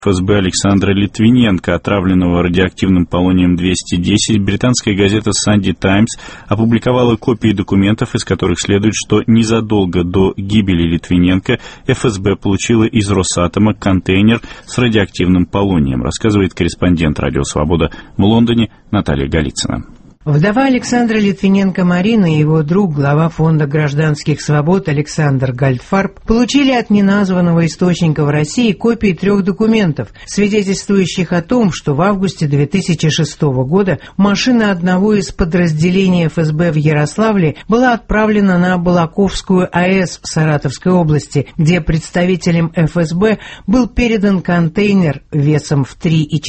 ФСБ Александра Литвиненко, отравленного радиоактивным полонием-210, британская газета «Санди Таймс» опубликовала копии документов, из которых следует, что незадолго до гибели Литвиненко ФСБ получила из Росатома контейнер с радиоактивным полонием, рассказывает корреспондент «Радио Свобода» в Лондоне Наталья Голицына. Вдова Александра Литвиненко Марина и его друг, глава Фонда гражданских свобод Александр Гальдфарб, получили от неназванного источника в России копии 3 документов, свидетельствующих о том, что в августе 2006 года машина одного из подразделений ФСБ в Ярославле была отправлена на Балаковскую АЭС в Саратовской области, где представителям ФСБ был передан контейнер весом в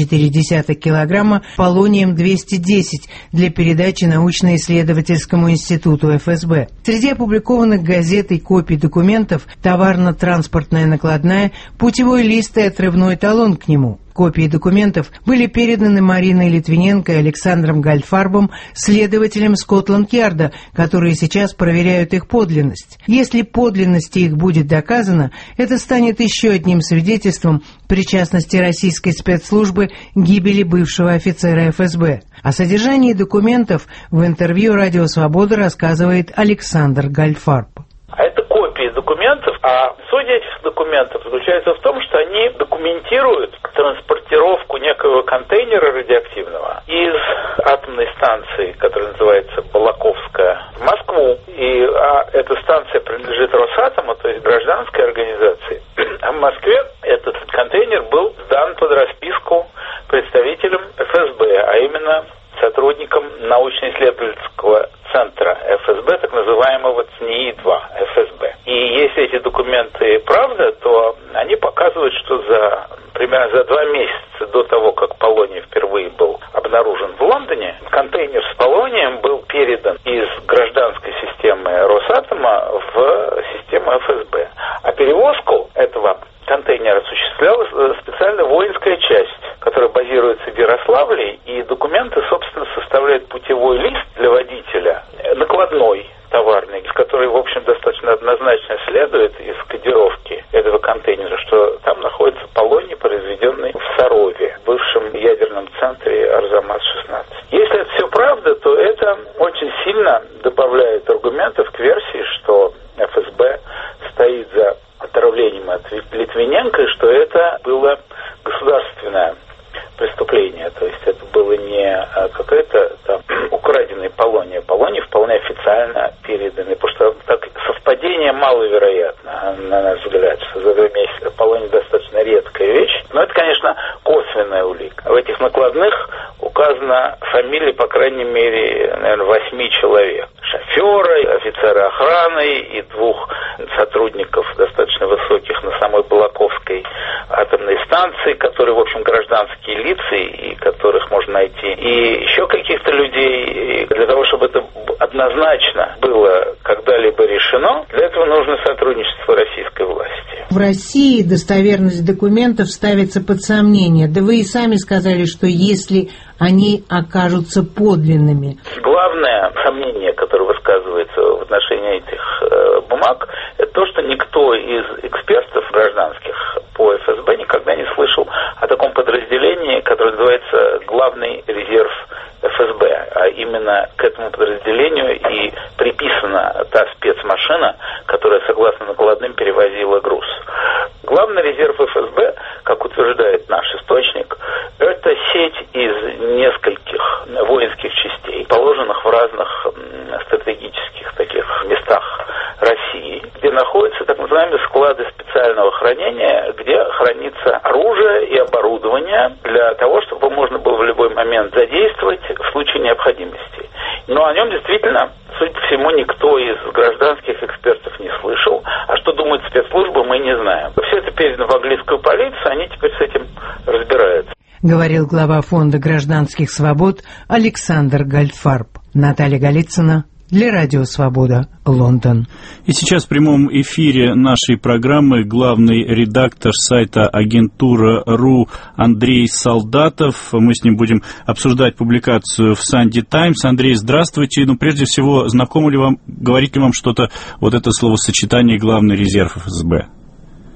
3,4 килограмма полонием-210 для передачи научно-исследовательскому институту ФСБ. Среди опубликованных газет и копий документов товарно-транспортная накладная, путевой лист и отрывной талон к нему. Копии документов были переданы Мариной Литвиненко и Александром Гальдфарбом следователям Скотланд-Ярда, которые сейчас проверяют их подлинность. Если подлинность их будет доказана, это станет еще одним свидетельством причастности российской спецслужбы к гибели бывшего офицера ФСБ. О содержании документов в интервью «Радио Свобода» рассказывает Александр Гальдфарб. Это копии документов, а суть этих документов заключается в том, что они документируют транспортировку некого контейнера радиоактивного из атомной станции, которая называется Балаковская, в Москву. И эта станция принадлежит Росатому, то есть гражданской организации. А в Москве этот контейнер был сдан под расписку представителям ФСБ, а именно сотрудникам научно-исследовательского центра ФСБ, так называемого ЦНИИ-2 ФСБ. И если эти документы правда, то они показывают, что примерно за 2 месяца до того, как полоний впервые был обнаружен в Лондоне, контейнер с полонием был передан из гражданской системы Росатома в систему ФСБ. А перевозку этого контейнер осуществляла специальная воинская часть, которая базируется в Ярославле, и документы, собственно, составляют путевой лист для водителя, накладной, товарный, который, в общем, достаточно однозначно следует из кодировки этого контейнера, что там находится полоний, произведенный в Сарове, бывшем ядерном центре Арзамас-16. Если это все правда, то это очень сильно добавляет аргументов к версии, что ФСБ стоит за отравлением от Литвиненко, и что это было государственное преступление. То есть это было не какое-то там украденное полоний, а полоний вполне официально переданный. Потому что так совпадение маловероятно, на наш взгляд, что за 2 месяца полоний достаточно редкая вещь. Но это, конечно, косвенная улика. В этих накладных указана фамилия, по крайней мере, наверное, 8 человек. Шофера, офицера охраны и 2 сотрудников достаточно высоких на самой Балаковской атомной станции, которые, в общем, гражданские лица, и которых можно найти. И еще каких-то людей. Для того, чтобы это однозначно было когда-либо решено, для этого нужно сотрудничество российской власти. В России достоверность документов ставится под сомнение. Да вы и сами сказали, что если они окажутся подлинными. Главное сомнение, которое высказывается в отношении этих бумаг, это то, что никто из экспертов гражданских по ФСБ никогда не слышал о таком подразделении, которое называется «Главный резерв ФСБ», а именно к этому подразделению и приписана та спецмашина, которая, согласно накладным, перевозила груз. Главный резерв ФСБ, как утверждает наш источник, это сеть из нескольких воинских частей, положенных в разных стратегических таких местах России, где находятся так называемые склады специального хранения, где хранится оружие и оборудование для того, чтобы можно было в любой момент задействовать в случае необходимости. Но о нем действительно, судя по всему, никто из гражданских экспертов не слышал. А что думают спецслужбы, мы не знаем. Все это передано в английскую полицию, они теперь с этим разбираются. Говорил глава Фонда гражданских свобод Александр Гальдфарб. Наталья Голицына для Радио Свобода, Лондон. И сейчас в прямом эфире нашей программы главный редактор сайта Агентура.ру Андрей Солдатов. Мы с ним будем обсуждать публикацию в Санди Таймс. Андрей, здравствуйте. Ну, прежде всего, знакомо ли вам, говорит ли вам что-то вот это словосочетание «главный резерв ФСБ»?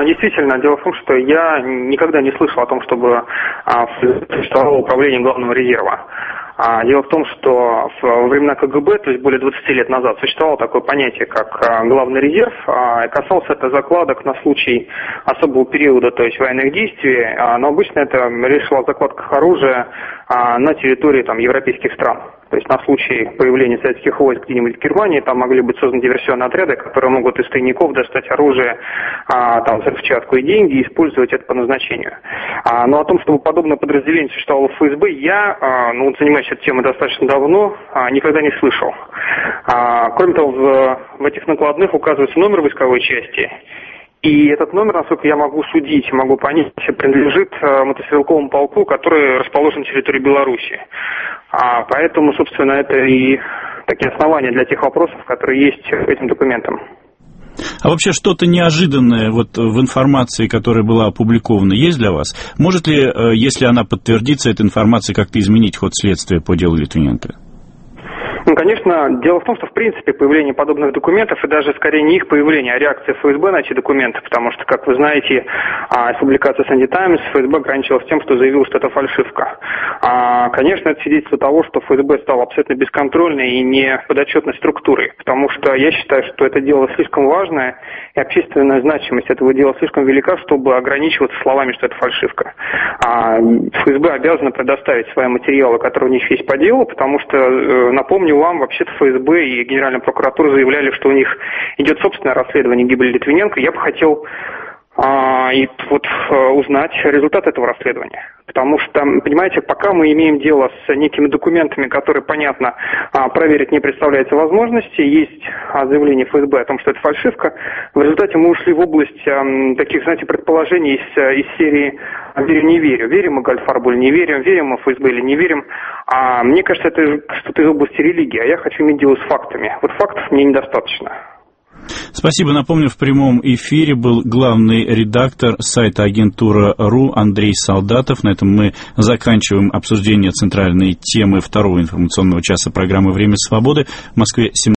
Действительно, дело в том, что я никогда не слышал о том, чтобы существовало управление главного резерва. Дело в том, что во времена КГБ, то есть более 20 лет назад, существовало такое понятие, как главный резерв. Касался это закладок на случай особого периода, то есть военных действий, но обычно это речь шла о закладках оружия на территории европейских стран. То есть на случай появления советских войск где-нибудь в Германии, там могли быть созданы диверсионные отряды, которые могут из тайников достать оружие, взрывчатку и деньги и использовать это по назначению. Но о том, чтобы подобное подразделение существовало в ФСБ, я, занимаюсь этой темой достаточно давно, никогда не слышал. Кроме того, в этих накладных указывается номер войсковой части, и этот номер, насколько я могу судить, могу понять, принадлежит мотострелковому полку, который расположен на территории Беларуси. Поэтому, собственно, это и такие основания для тех вопросов, которые есть к этим документам. А вообще что-то неожиданное в информации, которая была опубликована, есть для вас? Может ли, если она подтвердится, эта информация как-то изменить ход следствия по делу Литвиненко? Конечно, дело в том, что в принципе появление подобных документов, и даже скорее не их появление, а реакция ФСБ на эти документы, потому что, как вы знаете, из публикации Sunday Times ФСБ ограничилась тем, что заявил, что это фальшивка. Конечно, это свидетельство того, что ФСБ стал абсолютно бесконтрольной и не подотчетной структурой, потому что я считаю, что это дело слишком важное, и общественная значимость этого дела слишком велика, чтобы ограничиваться словами, что это фальшивка. ФСБ обязана предоставить свои материалы, которые у них есть по делу, потому что, напомню вам, вообще-то ФСБ и Генеральная прокуратура заявляли, что у них идет собственное расследование гибели Литвиненко. Я бы хотел узнать результат этого расследования. Потому что, понимаете, пока мы имеем дело с некими документами, которые, понятно, проверить не представляется возможности, есть заявление ФСБ о том, что это фальшивка, в результате мы ушли в область таких, предположений из серии «верю-не верю». Верим мы Гальдфарбу или не верим, верим мы ФСБ или не верим. Мне кажется, это что-то из области религии, а я хочу иметь дело с фактами. Фактов мне недостаточно. Спасибо. Напомню, в прямом эфире был главный редактор сайта Агентура.ру Андрей Солдатов. На этом мы заканчиваем обсуждение центральной темы второго информационного часа программы «Время свободы». В Москве 17.